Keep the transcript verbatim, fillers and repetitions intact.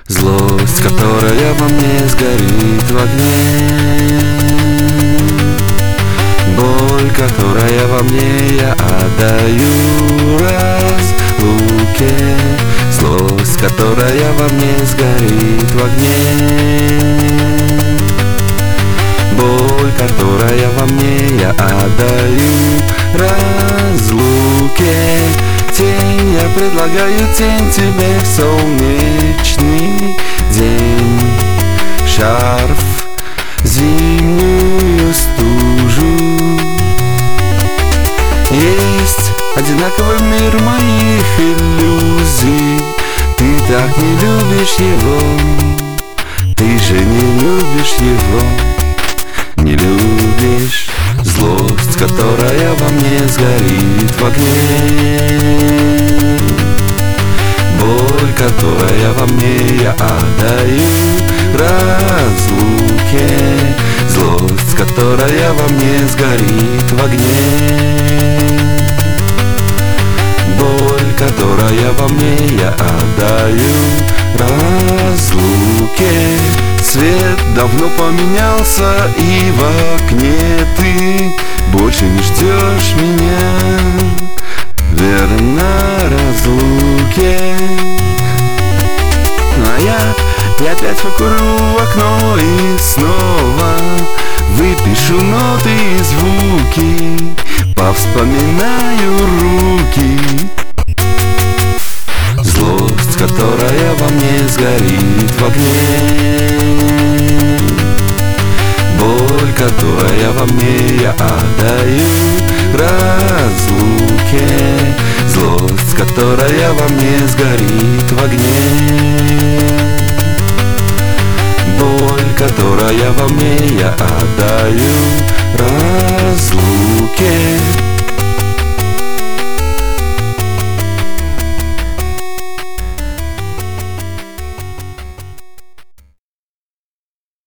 Злость, которая во мне сгорит в огне, боль, которая во мне я отдаю разлуке. Злость, которая во мне сгорит в огне, боль, которая во мне я отдаю разлуке. Тень, я предлагаю тень тебе в солнечный день, шарф, зимнюю стужу. Есть одинаковый мир моих иллюзий. Ты так не любишь его, ты же не любишь его, не любишь. Злость, которая во мне сгорит в огне, боль, которая во мне я отдаю разлуке. Злость, которая во мне сгорит в огне, боль, которая во мне я отдаю разлуке. Свет давно поменялся, и в окне ты больше не ждешь меня, верно, разлуке. А я, я опять покурю в окно и снова выпишу ноты и звуки, повспоминаю руки. Злость, которая во мне сгорит в огне, боль, которая во мне я отдаю разлуке. Злость, которая во мне сгорит в огне, боль, которая во мне я отдаю разлуке.